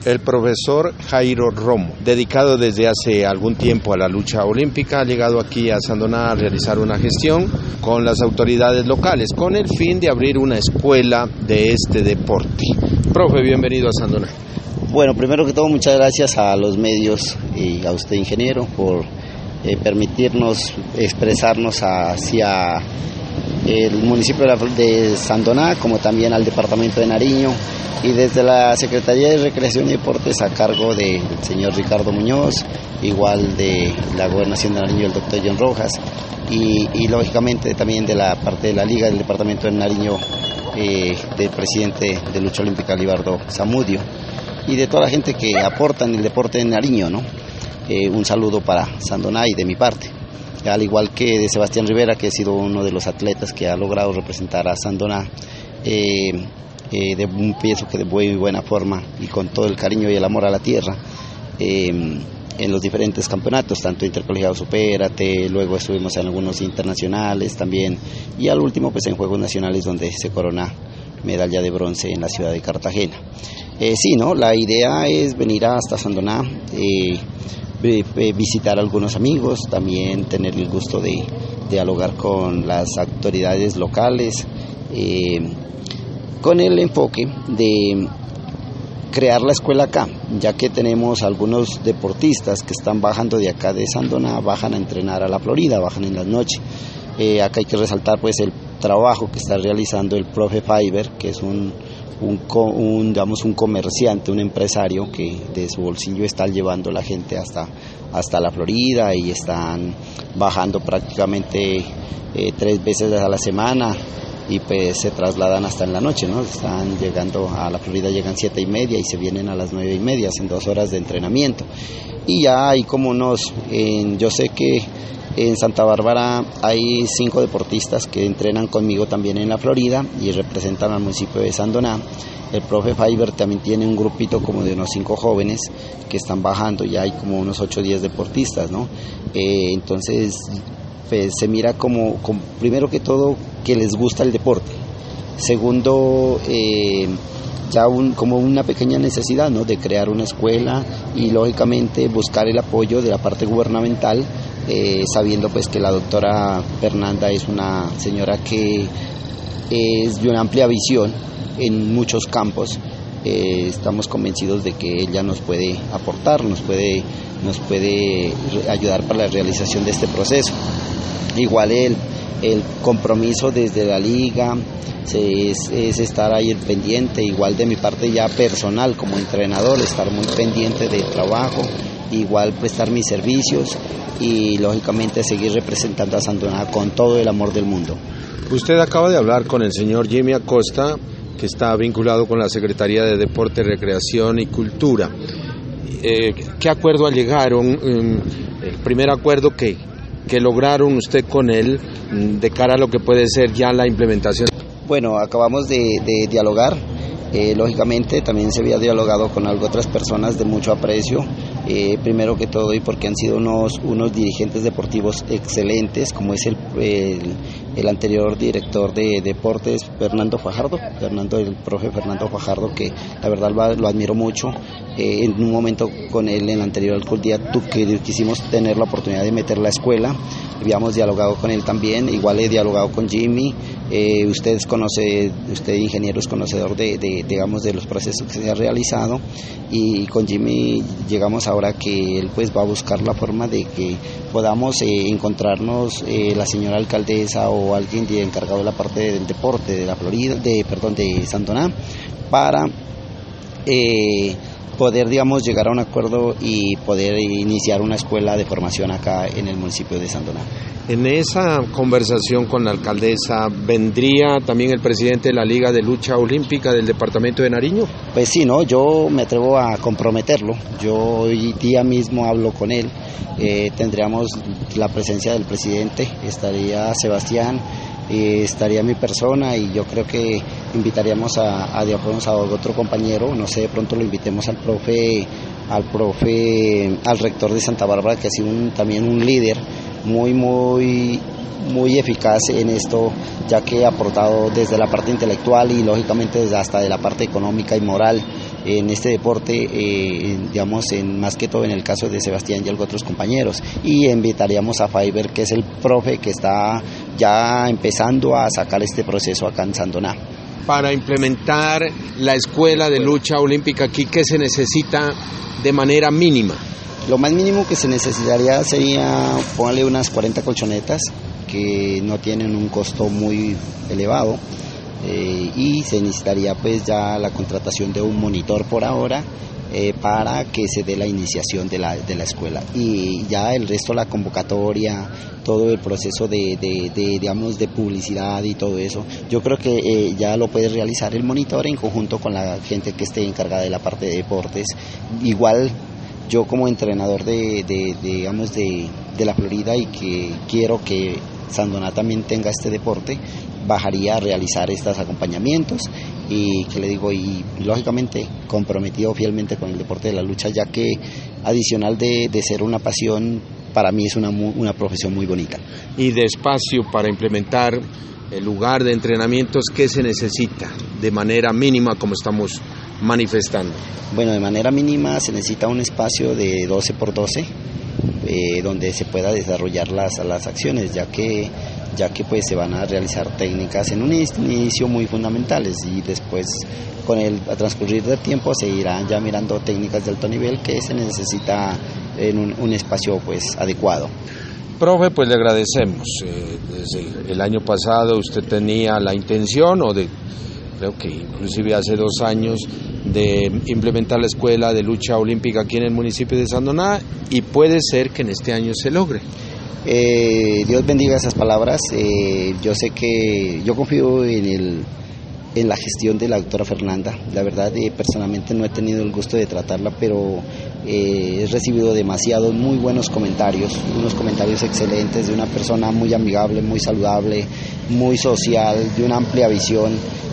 El profesor Jairo Romo, dedicado desde hace algún tiempo a la lucha olímpica, ha llegado aquí a Sandoná a realizar una gestión con las autoridades locales, con el fin de abrir una escuela de este deporte. Profe, bienvenido a Sandoná. Bueno, primero que todo, muchas gracias a los medios y a usted, ingeniero, por permitirnos expresarnos hacia el municipio de Sandoná, como también al departamento de Nariño, y desde la Secretaría de Recreación y Deportes a cargo del señor Ricardo Muñoz, igual de la Gobernación de Nariño el doctor John Rojas, y lógicamente también de la parte de la Liga del departamento de Nariño, del presidente de Lucha Olímpica Libardo Zamudio, y de toda la gente que aporta en el deporte de Nariño, ¿no? Un saludo para Sandoná y de mi parte, al igual que de Sebastián Rivera, que ha sido uno de los atletas que ha logrado representar a Sandoná pienso que de muy buena forma y con todo el cariño y el amor a la tierra, en los diferentes campeonatos, tanto intercolegiado Supérate, luego estuvimos en algunos internacionales también, y al último pues en Juegos Nacionales, donde se corona medalla de bronce en la ciudad de Cartagena. Sí, ¿no? La idea es venir hasta Sandoná, visitar a algunos amigos, también tener el gusto de dialogar con las autoridades locales, con el enfoque de crear la escuela acá, ya que tenemos algunos deportistas que están bajando de acá de Sandoná, bajan a entrenar a la Florida, bajan en las noches. Acá hay que resaltar pues el trabajo que está realizando el profe Fiber, que es un comerciante, un empresario que de su bolsillo está llevando la gente hasta la Florida, y están bajando prácticamente 3 veces a la semana, y pues se trasladan hasta en la noche, ¿no? Están llegando a la Florida, llegan 7:30 y se vienen a las 9:30, hacen 2 horas de entrenamiento. Y ya hay como yo sé que en Santa Bárbara hay 5 deportistas que entrenan conmigo también en la Florida y representan al municipio de Sandoná. El profe Fiber también tiene un grupito como de unos 5 jóvenes que están bajando, ya hay como unos 8 o 10 deportistas, ¿no? Entonces pues se mira como primero que todo que les gusta el deporte, segundo como una pequeña necesidad, ¿no?, de crear una escuela y lógicamente buscar el apoyo de la parte gubernamental, sabiendo pues que la doctora Fernanda es una señora que es de una amplia visión en muchos campos. Estamos convencidos de que ella nos puede aportar, nos puede ayudar para la realización de este proceso. Igual el compromiso desde la liga es estar ahí el pendiente, igual de mi parte ya personal como entrenador, estar muy pendiente del trabajo, igual prestar mis servicios y lógicamente seguir representando a Sandoná con todo el amor del mundo. Usted acaba de hablar con el señor Jimmy Acosta, que está vinculado con la Secretaría de Deporte, Recreación y Cultura. ¿Qué acuerdo llegaron? El primer acuerdo que lograron usted con él de cara a lo que puede ser ya la implementación. Bueno, acabamos de dialogar. Lógicamente también se había dialogado con otras personas de mucho aprecio, primero que todo y porque han sido unos dirigentes deportivos excelentes, como es el anterior director de deportes, el profe Fernando Fajardo, que la verdad lo admiro mucho. En un momento con él en el anterior alcaldía que quisimos tener la oportunidad de meter la escuela, habíamos dialogado con él también, igual he dialogado con Jimmy. Usted ingeniero es conocedor de los procesos que se han realizado, y con Jimmy llegamos ahora que él pues va a buscar la forma de que podamos encontrarnos la señora alcaldesa o alguien encargado de la parte del deporte de la Florida, de Sandoná, para poder llegar a un acuerdo y poder iniciar una escuela de formación acá en el municipio de Sandoná. En esa conversación con la alcaldesa, ¿vendría también el presidente de la Liga de Lucha Olímpica del departamento de Nariño? Pues sí, ¿no? Yo me atrevo a comprometerlo. Yo hoy día mismo hablo con él. Tendríamos la presencia del presidente, estaría Sebastián, estaría mi persona, y yo creo que invitaríamos a otro compañero, no sé, de pronto lo invitemos al profe al rector de Santa Bárbara, que ha sido también un líder muy eficaz en esto, ya que ha aportado desde la parte intelectual y lógicamente desde hasta de la parte económica y moral en este deporte, digamos, más que todo en el caso de Sebastián y otros compañeros. Y invitaríamos a Faiber, que es el profe que está ya empezando a sacar este proceso acá en Sandoná. Para implementar la escuela de lucha olímpica aquí, ¿qué se necesita de manera mínima? Lo más mínimo que se necesitaría sería, póngale unas 40 colchonetas que no tienen un costo muy elevado, y se necesitaría pues ya la contratación de un monitor por ahora, para que se dé la iniciación de la escuela, y ya el resto, la convocatoria, todo el proceso digamos, de publicidad y todo eso, yo creo que ya lo puede realizar el monitor en conjunto con la gente que esté encargada de la parte de deportes. Igual yo como entrenador digamos de la Florida, y que quiero que Sandoná también tenga este deporte, bajaría a realizar estos acompañamientos, y que le digo, y lógicamente comprometido fielmente con el deporte de la lucha, ya que adicional de ser una pasión, para mí es una profesión muy bonita. Y de espacio para implementar el lugar de entrenamientos, ¿qué se necesita de manera mínima, como estamos manifestando? Bueno, de manera mínima se necesita un espacio de 12 por 12, donde se pueda desarrollar las acciones, ya que pues se van a realizar técnicas en un inicio muy fundamentales, y después con el transcurrir del tiempo se irán ya mirando técnicas de alto nivel que se necesita en un espacio pues adecuado. Profe, pues le agradecemos. Desde el año pasado usted tenía la intención, creo que inclusive hace 2 años, de implementar la escuela de lucha olímpica aquí en el municipio de Sandoná, y puede ser que en este año se logre. Dios bendiga esas palabras. Yo sé que yo confío en la gestión de la doctora Fernanda. La verdad, personalmente no he tenido el gusto de tratarla, pero he recibido demasiados muy buenos comentarios, unos comentarios excelentes de una persona muy amigable, muy saludable, muy social, de una amplia visión,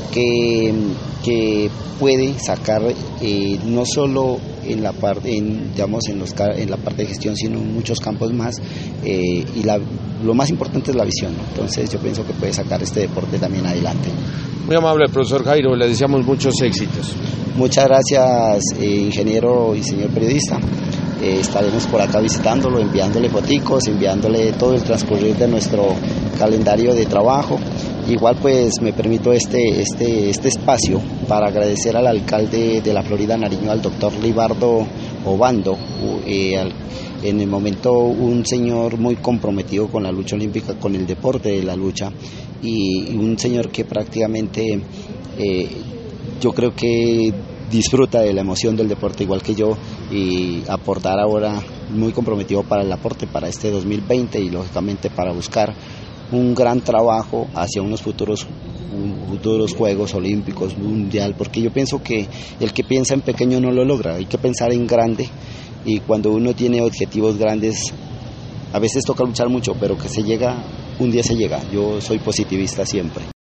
que puede sacar no solo en la parte, digamos, en la parte de gestión, sino en muchos campos más, y lo más importante es la visión, ¿no? Entonces yo pienso que puede sacar este deporte también adelante. Muy amable, profesor Jairo, le deseamos muchos éxitos. Muchas gracias, ingeniero y señor periodista. Estaremos por acá visitándolo, enviándole foticos, enviándole todo el transcurrir de nuestro calendario de trabajo. Igual pues me permito este espacio para agradecer al alcalde de la Florida, Nariño, al doctor Libardo Obando, en el momento un señor muy comprometido con la lucha olímpica, con el deporte de la lucha, y un señor que prácticamente yo creo que disfruta de la emoción del deporte igual que yo, y aportar ahora, muy comprometido para el aporte para este 2020, y lógicamente para buscar un gran trabajo hacia unos futuros Juegos Olímpicos Mundial, porque yo pienso que el que piensa en pequeño no lo logra, hay que pensar en grande, y cuando uno tiene objetivos grandes a veces toca luchar mucho, pero que un día se llega. Yo soy positivista siempre.